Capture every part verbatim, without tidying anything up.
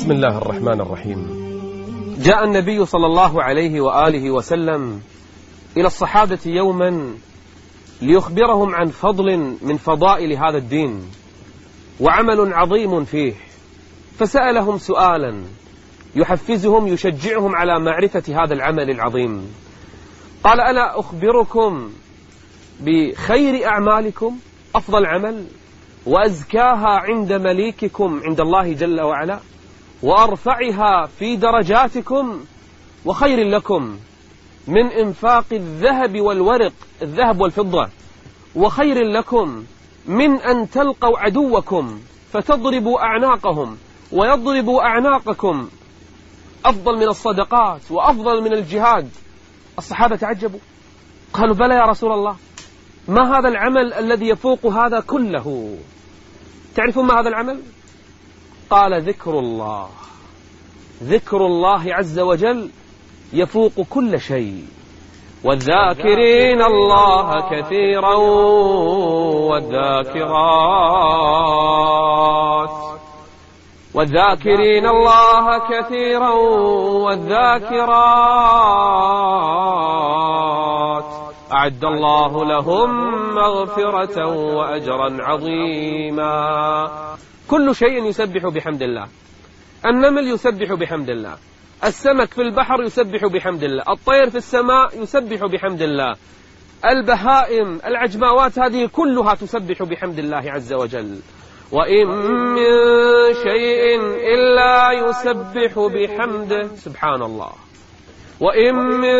بسم الله الرحمن الرحيم. جاء النبي صلى الله عليه وآله وسلم إلى الصحابة يوما ليخبرهم عن فضل من فضائل هذا الدين وعمل عظيم فيه، فسألهم سؤالا يحفزهم يشجعهم على معرفة هذا العمل العظيم. قال: ألا أخبركم بخير أعمالكم، أفضل عمل وأزكاها عند مليككم عند الله جل وعلا، وأرفعها في درجاتكم، وخير لكم من إنفاق الذهب والورق، الذهب والفضة، وخير لكم من أن تلقوا عدوكم فتضربوا أعناقهم ويضربوا أعناقكم، أفضل من الصدقات وأفضل من الجهاد. الصحابة تعجبوا، قالوا: بلى يا رسول الله، ما هذا العمل الذي يفوق هذا كله؟ تعرفون ما هذا العمل؟ قال: ذكر الله. ذكر الله عز وجل يفوق كل شيء. والذاكرين الله كثيرا والذاكرات والذاكرين الله كثيرا والذاكرات أعد الله لهم مغفرة وأجرا عظيما. كل شيء يسبح بحمد الله. النمل يسبح بحمد الله، السمك في البحر يسبح بحمد الله، الطير في السماء يسبح بحمد الله، البهائم العجماوات هذه كلها تسبح بحمد الله عز وجل. وإن من شيء إلا يسبح بحمده. سبحان الله. وإن من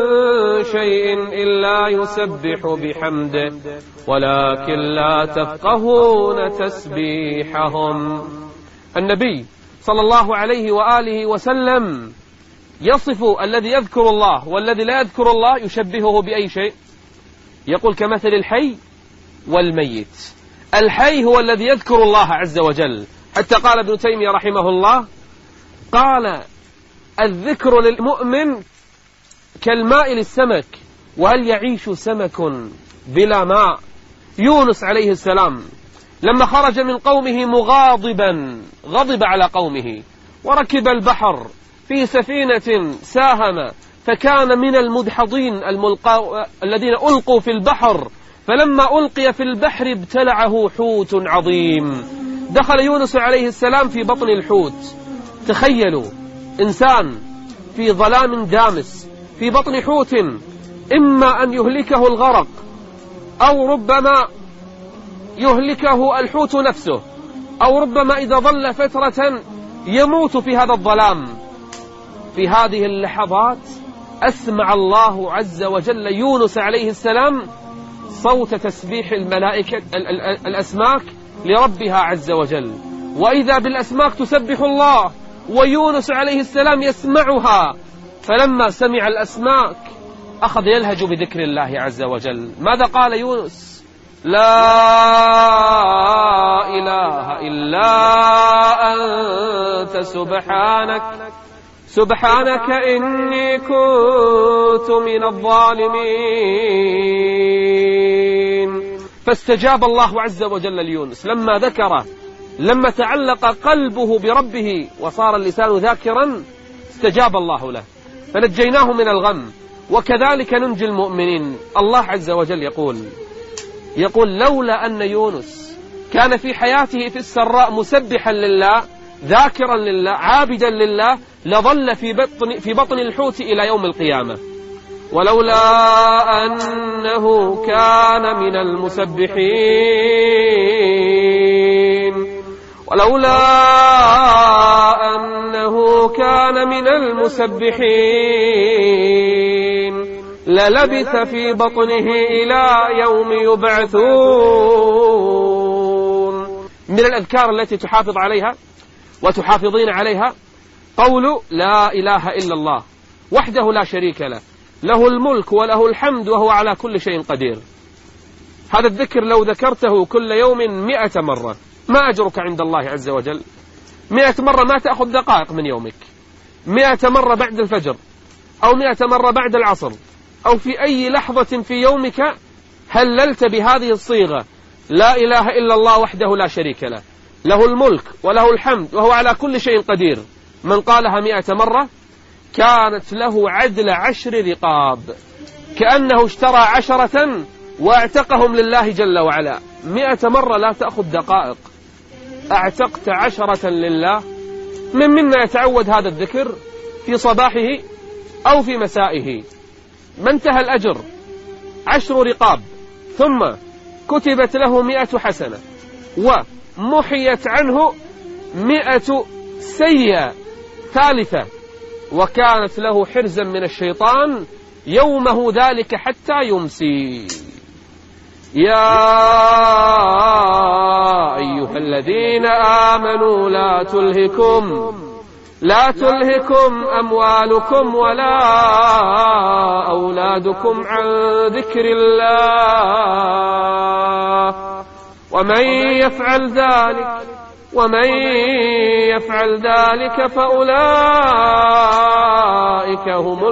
شيء إلا يسبح بحمده ولكن لا تفقهون تسبيحهم. النبي صلى الله عليه وآله وسلم يصف الذي يذكر الله والذي لا يذكر الله، يشبهه بأي شيء؟ يقول: كمثل الحي والميت. الحي هو الذي يذكر الله عز وجل، حتى قال ابن تيمية رحمه الله، قال: الذكر للمؤمن كالماء للسمك، وهل يعيش سمك بلا ماء؟ يونس عليه السلام لما خرج من قومه مغاضبا، غضب على قومه وركب البحر في سفينة ساهم فكان من المدحضين الملقى الذين ألقوا في البحر، فلما ألقي في البحر ابتلعه حوت عظيم. دخل يونس عليه السلام في بطن الحوت. تخيلوا إنسان في ظلام دامس في بطن حوت، إما أن يهلكه الغرق أو ربما يهلكه الحوت نفسه، أو ربما إذا ظل فترة يموت في هذا الظلام. في هذه اللحظات أسمع الله عز وجل يونس عليه السلام صوت تسبيح الملائكة الأسماك لربها عز وجل، وإذا بالأسماك تسبح الله ويونس عليه السلام يسمعها. فلما سمع الأسماك أخذ يلهج بذكر الله عز وجل. ماذا قال يونس؟ لا إله إلا أنت سبحانك سبحانك إني كنت من الظالمين. فاستجاب الله عز وجل ليونس لما ذكر، لما تعلق قلبه بربه وصار اللسان ذاكرا، استجاب الله له فنجيناه من الغم، وكذلك ننجي المؤمنين. الله عز وجل يقول يقول لولا أن يونس كان في حياته في السراء مسبحا لله ذاكرا لله عابدا لله لظل في بطن, في بطن الحوت إلى يوم القيامة. ولولا أنه كان من المسبحين ولولا أنه كان من المسبحين للبث في بطنه إلى يوم يبعثون. من الأذكار التي تحافظ عليها وتحافظين عليها قول لا إله إلا الله وحده لا شريك له، له الملك وله الحمد وهو على كل شيء قدير. هذا الذكر لو ذكرته كل يوم مئة مرة ما أجرك عند الله عز وجل؟ مئة مرة ما تأخذ دقائق من يومك، مئة مرة بعد الفجر أو مئة مرة بعد العصر أو في أي لحظة في يومك هللت بهذه الصيغة لا إله إلا الله وحده لا شريك له، له الملك وله الحمد وهو على كل شيء قدير، من قالها مئة مرة كانت له عدل عشر رقاب، كأنه اشترى عشرة واعتقهم لله جل وعلا. مئة مرة لا تأخذ دقائق، اعتقت عشرة لله. من منا يتعود هذا الذكر في صباحه أو في مسائه، ما انتهى الأجر عشر رقاب، ثم كتبت له مئة حسنة ومحيت عنه مئة سيئة ثالثة، وكانت له حرزا من الشيطان يومه ذلك حتى يمسي. يا أيها الذين آمنوا لا تلهكم لا تلهكم أموالكم ولا أولادكم عن ذكر الله، ومن يفعل ذلك ومن يفعل ذلك فأولئك هم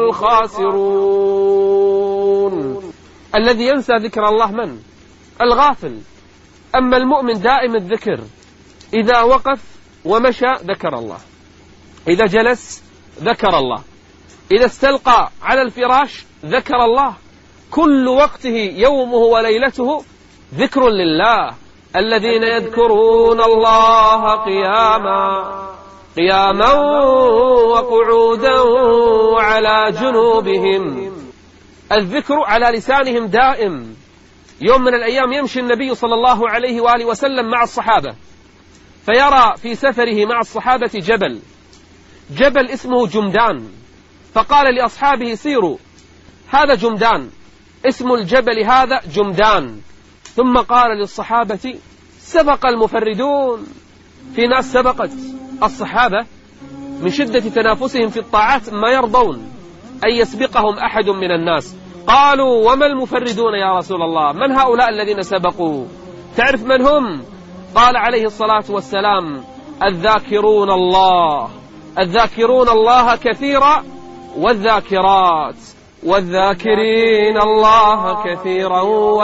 الخاسرون. الذي ينسى ذكر الله من؟ الغافل. أما المؤمن دائم الذكر، إذا وقف ومشى ذكر الله، إذا جلس ذكر الله، إذا استلقى على الفراش ذكر الله، كل وقته يومه وليلته ذكر لله. الذين يذكرون الله قياما قياما وقعودا وعلى جنوبهم، الذكر على لسانهم دائم. يوم من الأيام يمشي النبي صلى الله عليه وآله وسلم مع الصحابة، فيرى في سفره مع الصحابة جبل جبل اسمه جمدان، فقال لأصحابه سيروا، هذا جمدان، اسم الجبل هذا جمدان. ثم قال للصحابة سبق المفردون، في ناس سبقت الصحابة من شدة تنافسهم في الطاعات ما يرضون أن يسبقهم أحد من الناس. قالوا وما المفردون يا رسول الله؟ من هؤلاء الذين سبقوا؟ تعرف من هم؟ قال عليه الصلاة والسلام الذاكرون الله الذاكرون الله كثيرا والذاكرات والذاكرين الله كثيرا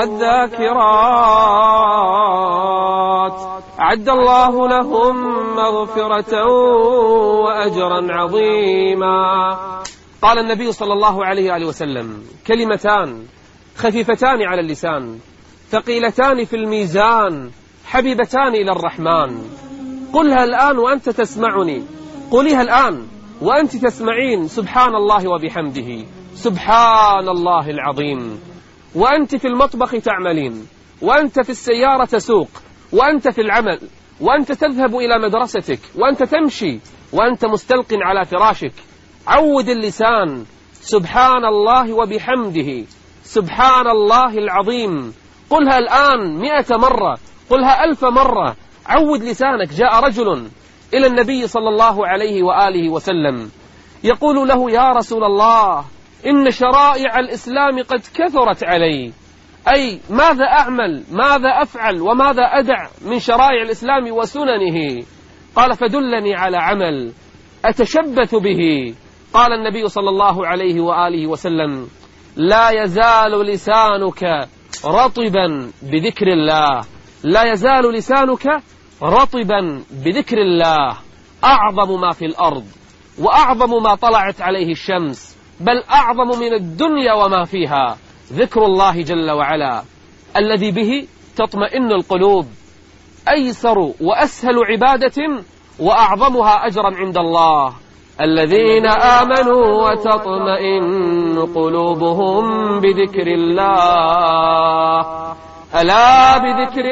والذاكرات أعد الله لهم مغفرة وأجرا عظيما. قال النبي صلى الله عليه وآله وسلم كلمتان خفيفتان على اللسان ثقيلتان في الميزان حبيبتان إلى الرحمن، قلها الآن وأنت تسمعني، قليها الآن وأنت تسمعين، سبحان الله وبحمده سبحان الله العظيم. وأنت في المطبخ تعملين، وأنت في السيارة تسوق، وأنت في العمل، وأنت تذهب إلى مدرستك، وأنت تمشي، وأنت مستلق على فراشك، عود اللسان سبحان الله وبحمده سبحان الله العظيم. قلها الآن مئة مرة، قلها ألف مرة، عود لسانك. جاء رجل إلى النبي صلى الله عليه وآله وسلم يقول له يا رسول الله إن شرائع الإسلام قد كثرت علي، أي ماذا أعمل ماذا أفعل وماذا أدع من شرائع الإسلام وسننه؟ قال فدلني على عمل أتشبث به. قال النبي صلى الله عليه وآله وسلم لا يزال لسانك رطبا بذكر الله، لا يزال لسانك رطبا بذكر الله، أعظم ما في الأرض وأعظم ما طلعت عليه الشمس، بل أعظم من الدنيا وما فيها، ذكر الله جل وعلا الذي به تطمئن القلوب، أيسر وأسهل عبادة وأعظمها أجرا عند الله. الذين آمنوا وتطمئن قلوبهم بذكر الله، ألا بذكر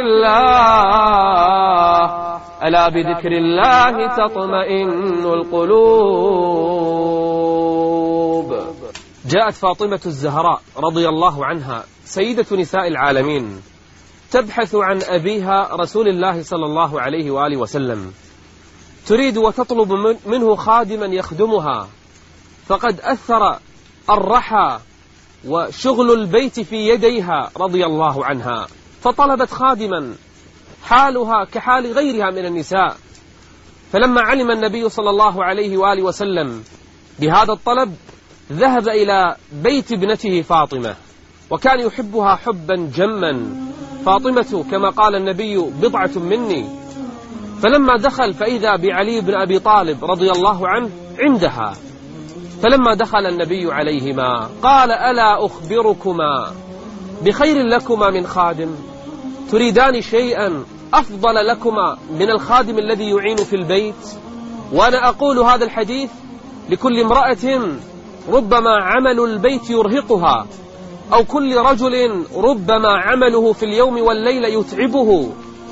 الله ألا بذكر الله تطمئن القلوب. جاءت فاطمة الزهراء رضي الله عنها سيدة نساء العالمين تبحث عن أبيها رسول الله صلى الله عليه وآله وسلم، تريد وتطلب منه خادما يخدمها، فقد أثر الرحى وشغل البيت في يديها رضي الله عنها، فطلبت خادما حالها كحال غيرها من النساء. فلما علم النبي صلى الله عليه وآله وسلم بهذا الطلب ذهب إلى بيت ابنته فاطمة، وكان يحبها حبا جما. فاطمة كما قال النبي بضعة مني، فلما دخل فإذا بعلي بن أبي طالب رضي الله عنه عندها. فلما دخل النبي عليهما قال: ألا أخبركما بخير لكما من خادم؟ تريدان شيئا أفضل لكما من الخادم الذي يعين في البيت؟ وأنا أقول هذا الحديث لكل امرأة ربما عمل البيت يرهقها، أو كل رجل ربما عمله في اليوم والليلة يتعبه.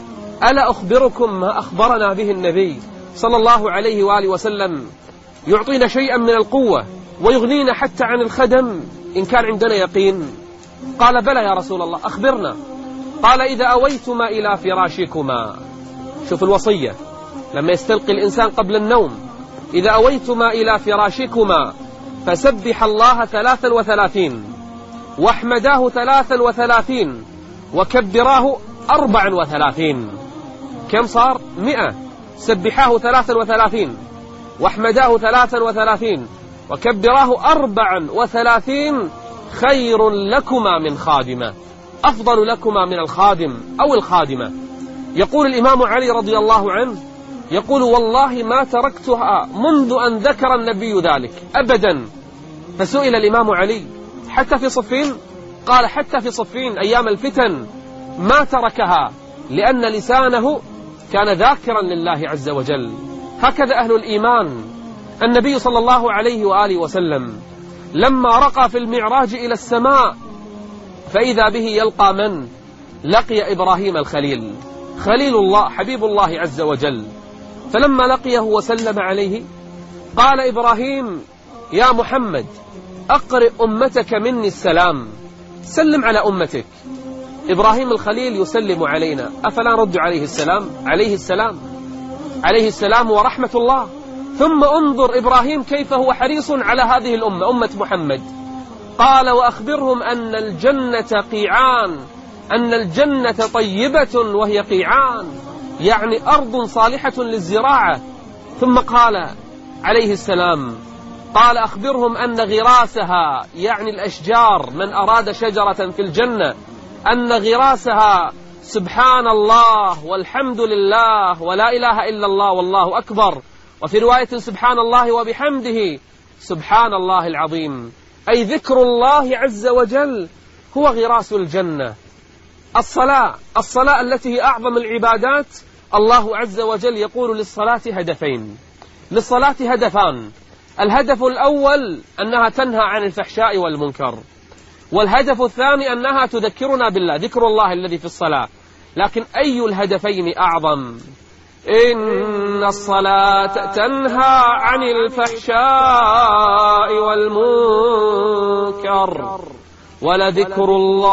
ألا أخبركم ما أخبرنا به النبي صلى الله عليه وآله وسلم؟ يعطينا شيئا من القوة ويغنينا حتى عن الخدم إن كان عندنا يقين. قال: بلى يا رسول الله، أخبرنا. قال: إذا أويتما إلى فراشكما. شوف الوصية لما يستلقي الإنسان قبل النوم: إذا أويتما إلى فراشكما فسبح الله ثلاثا وثلاثين، واحمداه ثلاثا وثلاثين، وكبراه أربعا وثلاثين. كم صار؟ مئة. سبحاه ثلاثا وثلاثين، واحمداه ثلاثا وثلاثين، وكبراه أربعا وثلاثين، خير لكما من خادمة، أفضل لكما من الخادم أو الخادمة. يقول الإمام علي رضي الله عنه، يقول: والله ما تركتها منذ أن ذكر النبي ذلك أبدا. فسئل الإمام علي: حتى في صفين؟ قال: حتى في صفين أيام الفتن ما تركها، لأن لسانه كان ذاكرا لله عز وجل. هكذا أهل الإيمان. النبي صلى الله عليه وآله وسلم لما رقى في المعراج إلى السماء فإذا به يلقى من؟ لقي إبراهيم الخليل، خليل الله، حبيب الله عز وجل. فلما لقيه وسلم عليه قال إبراهيم: يا محمد أقرئ أمتك مني السلام، سلم على أمتك. إبراهيم الخليل يسلم علينا، أفلا نرد عليه السلام؟ عليه السلام، عليه السلام ورحمة الله. ثم انظر إبراهيم كيف هو حريص على هذه الأمة، أمة محمد. قال: وأخبرهم أن الجنة قيعان، أن الجنة طيبة وهي قيعان، يعني أرض صالحة للزراعة. ثم قال عليه السلام، قال: أخبرهم أن غراسها، يعني الأشجار، من أراد شجرة في الجنة، أن غراسها سبحان الله والحمد لله ولا إله إلا الله والله أكبر، وفي رواية سبحان الله وبحمده سبحان الله العظيم، أي ذكر الله عز وجل هو غراس الجنة. الصلاة، الصلاة التي هي أعظم العبادات، الله عز وجل يقول للصلاة هدفين، للصلاة هدفان. الهدف الأول أنها تنهى عن الفحشاء والمنكر، والهدف الثاني أنها تذكرنا بالله، ذكر الله الذي في الصلاة. لكن أي الهدفين أعظم؟ إن الصلاة تنهى عن الفحشاء والمنكر ولذكر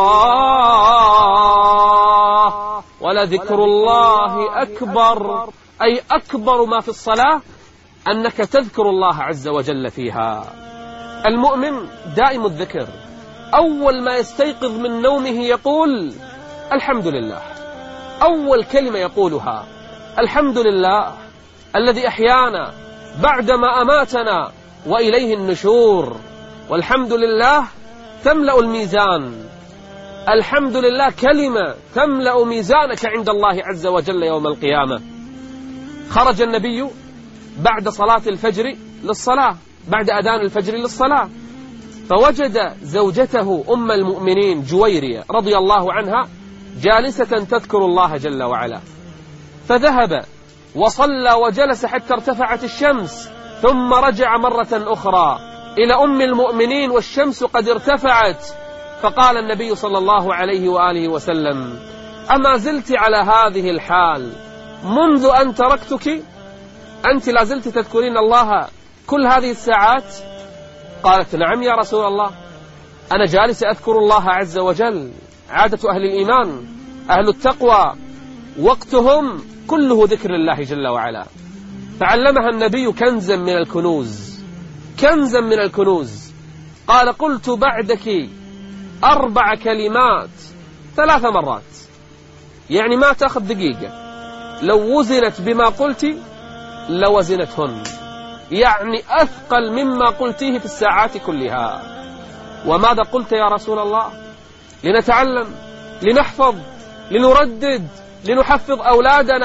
الله ولذكر الله أكبر، أي أكبر ما في الصلاة أنك تذكر الله عز وجل فيها. المؤمن دائم الذكر، أول ما يستيقظ من نومه يقول الحمد لله، أول كلمة يقولها الحمد لله الذي أحيانا بعدما أماتنا وإليه النشور. والحمد لله تملأ الميزان، الحمد لله كلمة تملأ ميزانك عند الله عز وجل يوم القيامة. خرج النبي بعد صلاة الفجر للصلاة، بعد أذان الفجر للصلاة، فوجد زوجته أم المؤمنين جويرية رضي الله عنها جالسة تذكر الله جل وعلا، فذهب وصلى وجلس حتى ارتفعت الشمس، ثم رجع مرة أخرى إلى أم المؤمنين والشمس قد ارتفعت، فقال النبي صلى الله عليه وآله وسلم: أما زلت على هذه الحال منذ أن تركتك؟ أنت لا زلت تذكرين الله كل هذه الساعات؟ قالت: نعم يا رسول الله، أنا جالس أذكر الله عز وجل. عادة أهل الإيمان أهل التقوى وقتهم كله ذكر الله جل وعلا. فعلمها النبي كنزا من الكنوز، كنزا من الكنوز. قال: قلت بعدك أربع كلمات ثلاث مرات، يعني ما تأخذ دقيقة، لو وزنت بما قلت لوزنتهن، يعني أثقل مما قلتيه في الساعات كلها. وماذا قلت يا رسول الله؟ لنتعلم، لنحفظ، لنردد، لنحفظ أولادنا.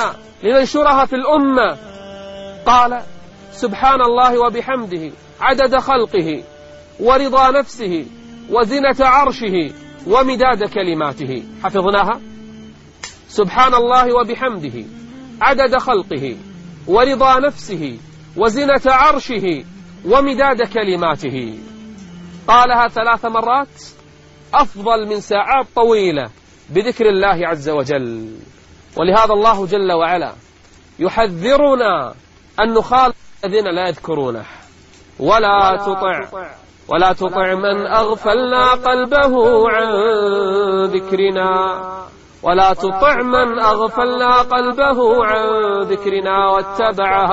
لننشرها في الأمة. قال سبحان الله وبحمده عدد خلقه ورضا نفسه وزنة عرشه ومداد كلماته. حفظناها؟ سبحان الله وبحمده عدد خلقه ورضا نفسه وزنة عرشه ومداد كلماته. قالها ثلاث مرات أفضل من ساعات طويلة بذكر الله عز وجل. ولهذا الله جل وعلا يحذرنا أن نخالف الذين لا يذكرونه. ولا تطع ولا تطع من أغفلنا قلبه عن ذكرنا ولا تطع من أغفلنا قلبه عن ذكرنا واتبع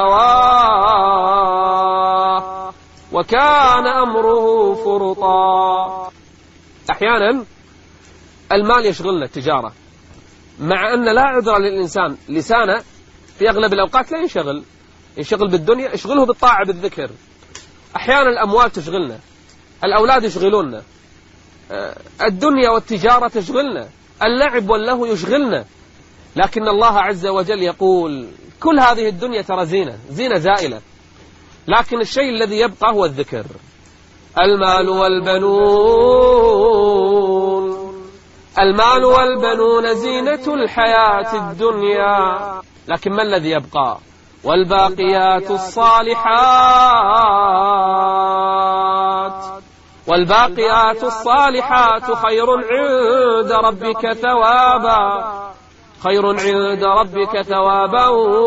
هواه وكان أمره فرطا. أحيانا المال يشغلنا، التجارة، مع أن لا عذر للإنسان، لسانه في أغلب الأوقات لا ينشغل، ينشغل بالدنيا، يشغله بالطاعة بالذكر. أحيانا الأموال تشغلنا، الأولاد يشغلوننا، الدنيا والتجارة تشغلنا، اللعب واللهو يشغلنا. لكن الله عز وجل يقول كل هذه الدنيا ترى زينة، زينة زائلة، لكن الشيء الذي يبقى هو الذكر. المال والبنون المال والبنون زينة الحياة الدنيا، لكن ما الذي يبقى؟ والباقيات الصالحات والباقيات الصالحات خير عند ربك ثوابا خير عند ربك ثوابا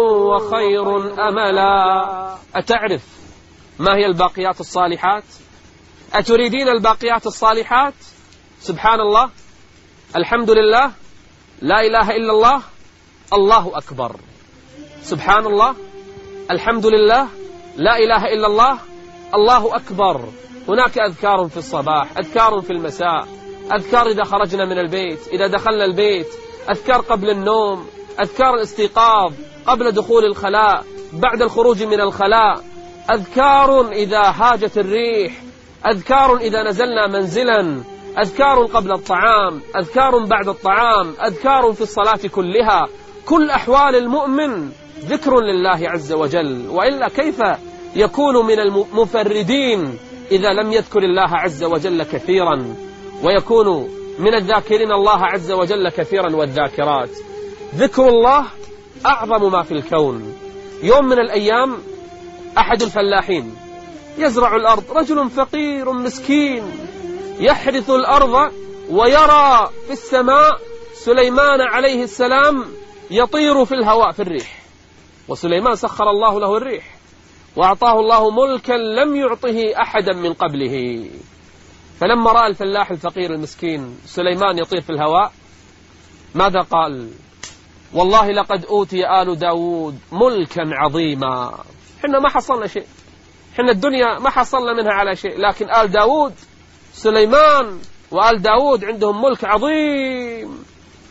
وخير أملا. أتعرف ما هي الباقيات الصالحات؟ أتريدين الباقيات الصالحات؟ سبحان الله، الحمد لله، لا إله إلا الله، الله أكبر. سبحان الله، الحمد لله، لا إله إلا الله، الله أكبر. هناك أذكار في الصباح، أذكار في المساء، أذكار إذا خرجنا من البيت، إذا دخلنا البيت، أذكار قبل النوم، أذكار الاستيقاظ، قبل دخول الخلاء، بعد الخروج من الخلاء، أذكار إذا هاجت الريح، أذكار إذا نزلنا منزلا، أذكار قبل الطعام، أذكار بعد الطعام، أذكار في الصلاة كلها. كل أحوال المؤمن ذكر لله عز وجل، وإلا كيف يكون من المفردين إذا لم يذكر الله عز وجل كثيرا، ويكون من الذاكرين الله عز وجل كثيرا والذاكرات. ذكر الله أعظم ما في الكون. يوم من الأيام أحد الفلاحين يزرع الأرض، رجل فقير مسكين يحرث الأرض، ويرى في السماء سليمان عليه السلام يطير في الهواء في الريح. وسليمان سخر الله له الريح، وأعطاه الله ملكا لم يعطه أحدا من قبله. فلما رأى الفلاح الفقير المسكين سليمان يطير في الهواء، ماذا قال؟ والله لقد أوتي آل داود ملكا عظيما. حنا ما حصلنا شيء، حنا الدنيا ما حصلنا منها على شيء، لكن آل داود، سليمان وآل داود عندهم ملك عظيم.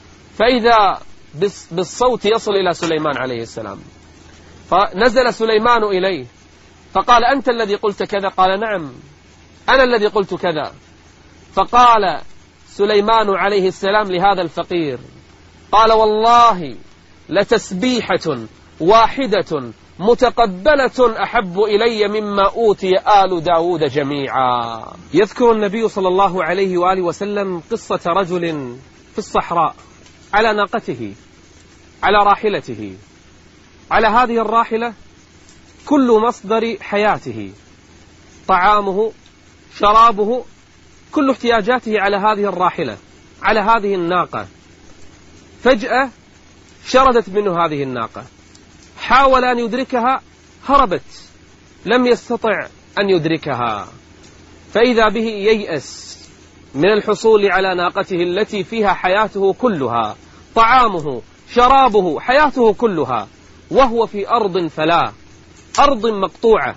فإذا بالصوت يصل إلى سليمان عليه السلام، فنزل سليمان إليه فقال أنت الذي قلت كذا؟ قال نعم أنا الذي قلت كذا. فقال سليمان عليه السلام لهذا الفقير، قال والله لتسبيحة واحدة متقبلة أحب إلي مما أوتي آل داود جميعا. يذكر النبي صلى الله عليه وآله وسلم قصة رجل في الصحراء على ناقته، على راحلته. على هذه الراحلة كل مصدر حياته، طعامه، شرابه، كل احتياجاته على هذه الراحلة، على هذه الناقة. فجأة شردت منه هذه الناقة، حاول أن يدركها، هربت، لم يستطع أن يدركها. فإذا به ييأس من الحصول على ناقته التي فيها حياته كلها، طعامه، شرابه، حياته كلها، وهو في أرض فلا، أرض مقطوعة.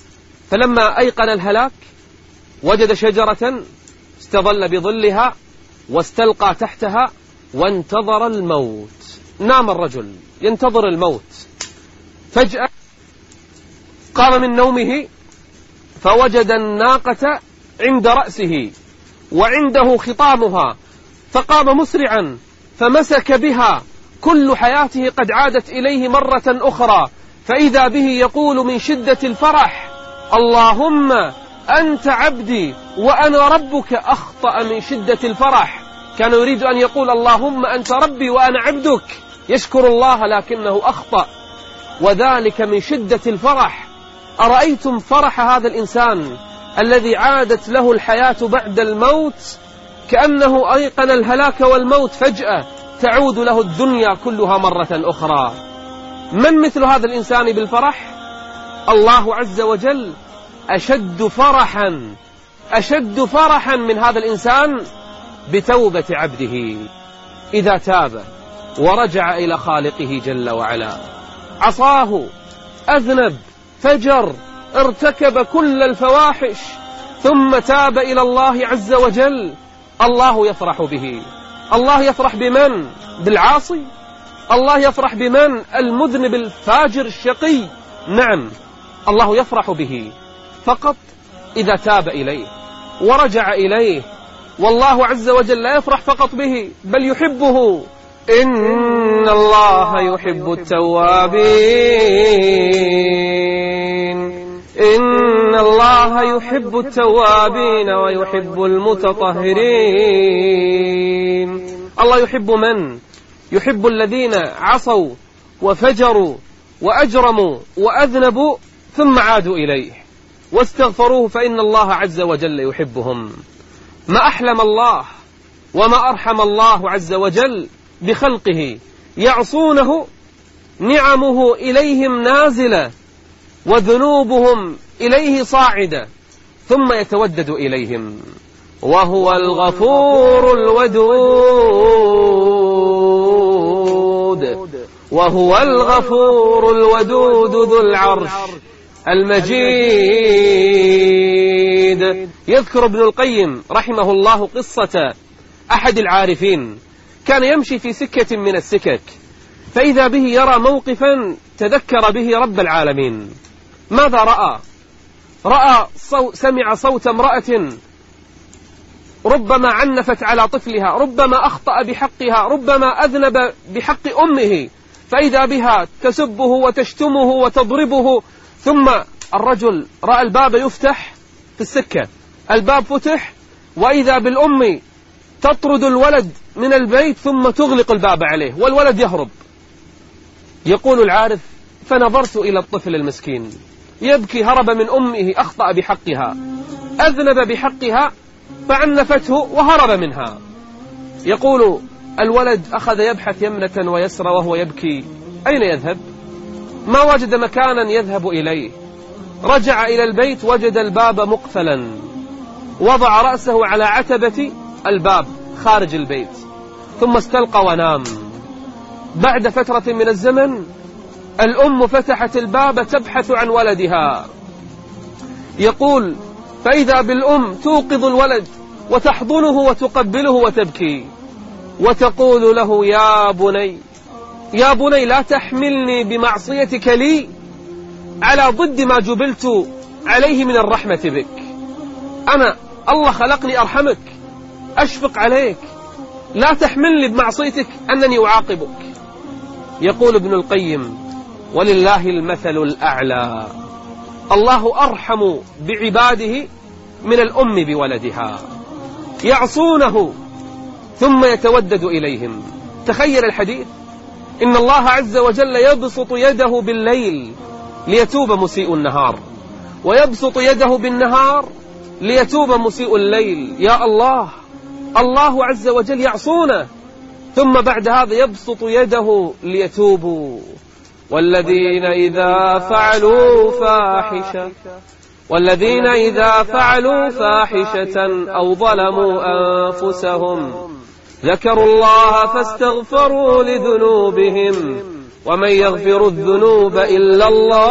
فلما أيقن الهلاك وجد شجرة استظل بظلها واستلقى تحتها وانتظر الموت. نام الرجل ينتظر الموت. فجأة قام من نومه فوجد الناقة عند رأسه وعنده خطامها، فقام مسرعا فمسك بها كل حياته قد عادت إليه مرة أخرى، فإذا به يقول من شدة الفرح: اللهم أنت عبدي وأنا ربك. أخطأ من شدة الفرح، كان يريد أن يقول اللهم أنت ربي وأنا عبدك، يشكر الله، لكنه أخطأ، وذلك من شدة الفرح. أرأيتم فرح هذا الإنسان الذي عادت له الحياة بعد الموت، كأنه أيقن الهلاك والموت فجأة، تعود له الدنيا كلها مرة أخرى. من مثل هذا الإنسان بالفرح؟ الله عز وجل أشد فرحا أشد فرحا من هذا الإنسان بتوبة عبده إذا تاب ورجع إلى خالقه جل وعلا. عصاه، أذنب، فجر، ارتكب كل الفواحش، ثم تاب إلى الله عز وجل، الله يفرح به. الله يفرح بمن؟ بالعاصي؟ الله يفرح بمن؟ المذنب الفاجر الشقي؟ نعم، الله يفرح به فقط إذا تاب إليه ورجع إليه. والله عز وجل لا يفرح فقط به، بل يحبه. إن الله يحب التوابين إن الله يحب التوابين ويحب المتطهرين. الله يحب من؟ يحب الذين عصوا وفجروا وأجرموا وأذنبوا ثم عادوا إليه واستغفروه، فإن الله عز وجل يحبهم. ما أحلم الله وما أرحم الله عز وجل بخلقه، يعصونه، نعمه إليهم نازلة وذنوبهم إليه صاعدة، ثم يتودد إليهم، وهو الغفور الودود وهو الغفور الودود ذو العرش المجيد. يذكر ابن القيم رحمه الله قصة أحد العارفين، كان يمشي في سكة من السكك، فإذا به يرى موقفا تذكر به رب العالمين. ماذا رأى؟ رأى صو سمع صوت امرأة ربما عنفت على طفلها، ربما أخطأ بحقها، ربما أذنب بحق أمه، فإذا بها تسبه وتشتمه وتضربه. ثم الرجل رأى الباب يفتح في السكة، الباب فتح، وإذا بالأم تطرد الولد من البيت ثم تغلق الباب عليه والولد يهرب. يقول العارف: فنظرت إلى الطفل المسكين يبكي، هرب من أمه، أخطأ بحقها، أذنب بحقها فعنفته وهرب منها. يقول الولد أخذ يبحث يمنة ويسرى وهو يبكي، أين يذهب؟ ما وجد مكانا يذهب إليه. رجع إلى البيت وجد الباب مقفلا، وضع رأسه على عتبة الباب خارج البيت، ثم استلقى ونام. بعد فترة من الزمن الأم فتحت الباب تبحث عن ولدها. يقول: فإذا بالأم توقظ الولد وتحضنه وتقبله وتبكي وتقول له: يا بني يا بني لا تحملني بمعصيتك لي على ضد ما جبلت عليه من الرحمة بك. أنا الله خلقني أرحمك، أشفق عليك، لا تحملني بمعصيتك أنني أعاقبك. يقول ابن القيم: ولله المثل الأعلى. الله أرحم بعباده من الأم بولدها، يعصونه ثم يتودد إليهم. تخيل الحديث: إن الله عز وجل يبسط يده بالليل ليتوب مسيء النهار، ويبسط يده بالنهار ليتوب مسيء الليل. يا الله، الله عز وجل يعصونه ثم بعد هذا يبسط يده ليتوبوا. والذين إذا فعلوا فاحشة والذين إذا فعلوا فاحشة أو ظلموا أنفسهم ذكروا الله فاستغفروا لذنوبهم ومن يغفر الذنوب إلا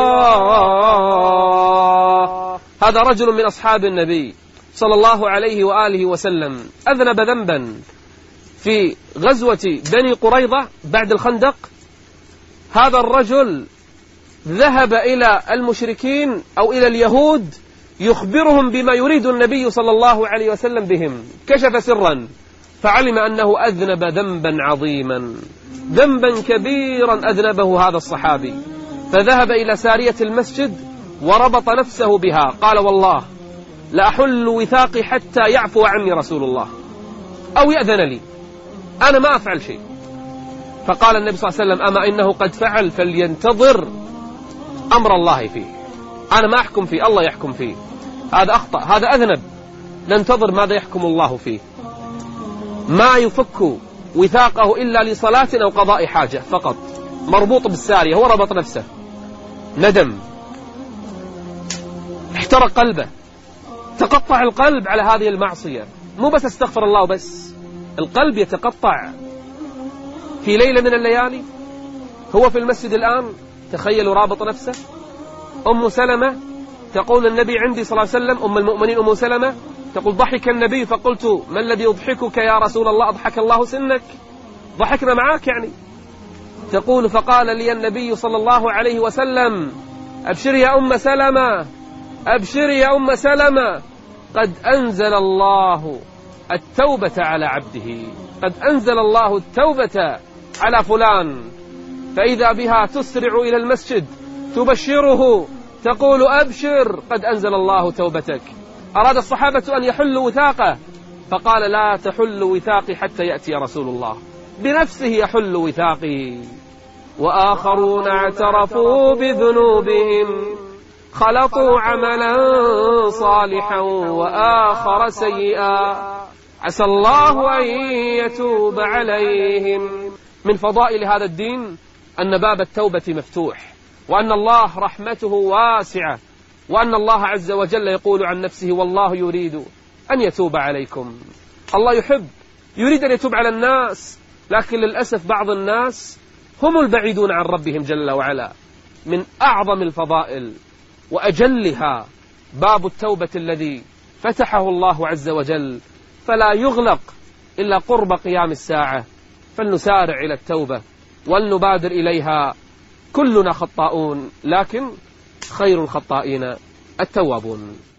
الله. هذا رجل من أصحاب النبي صلى الله عليه وآله وسلم أذنب ذنبا في غزوة بني قريظة بعد الخندق. هذا الرجل ذهب إلى المشركين أو إلى اليهود يخبرهم بما يريد النبي صلى الله عليه وسلم بهم، كشف سرا فعلم أنه أذنب ذنبا عظيما، ذنبا كبيرا أذنبه هذا الصحابي، فذهب إلى سارية المسجد وربط نفسه بها، قال والله لأحل وثاقي حتى يعفو عني رسول الله أو يأذن لي، أنا ما أفعل شيء. فقال النبي صلى الله عليه وسلم أما إنه قد فعل فلينتظر أمر الله فيه، أنا ما أحكم فيه، الله يحكم فيه، هذا أخطأ، هذا أذنب، ننتظر ماذا يحكم الله فيه. ما يفك وثاقه إلا لصلاة أو قضاء حاجة فقط، مربوط بالسارية، هو ربط نفسه، ندم، احترق قلبه، تقطع القلب على هذه المعصية، مو بس استغفر الله بس، القلب يتقطع في ليلة من الليالي. هو في المسجد الآن، تخيلوا رابط نفسه. أم سلمة تقول النبي عندي صلى الله عليه وسلم، أم المؤمنين أم سلمة تقول ضحك النبي فقلت ما الذي يضحكك يا رسول الله؟ أضحك الله سنك، ضحكنا معاك يعني. تقول فقال لي النبي صلى الله عليه وسلم أبشري يا أم سلمة، أبشري يا أم سلمة، قد أنزل الله التوبة على عبده، قد أنزل الله التوبة على فلان. فإذا بها تسرع إلى المسجد تبشره، تقول أبشر قد أنزل الله توبتك. أراد الصحابة أن يحلوا وثاقه، فقال لا تحل وثاقي حتى يأتي رسول الله، بنفسه يحل وثاقي. وآخرون اعترفوا بذنوبهم خلطوا عملا صالحا وآخر سيئا عسى الله أن يتوب عليهم. من فضائل هذا الدين أن باب التوبة مفتوح، وأن الله رحمته واسعة، وأن الله عز وجل يقول عن نفسه والله يريد أن يتوب عليكم. الله يحب، يريد أن يتوب على الناس، لكن للأسف بعض الناس هم البعيدون عن ربهم جل وعلا. من أعظم الفضائل وأجلها باب التوبة الذي فتحه الله عز وجل، فلا يغلق إلا قرب قيام الساعة، فلنسارع إلى التوبة ولنبادر إليها. كلنا خطاؤون، لكن خير الخطائين التوابون.